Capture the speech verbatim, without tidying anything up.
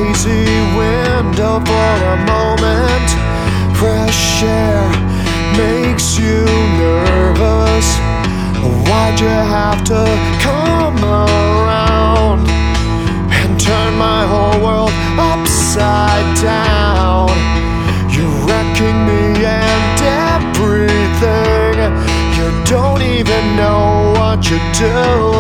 lazy window for a moment. Fresh air makes you nervous. Why'd you have to come around and turn my whole world upside down? You're wrecking me and everything. You don't even know what you're doing.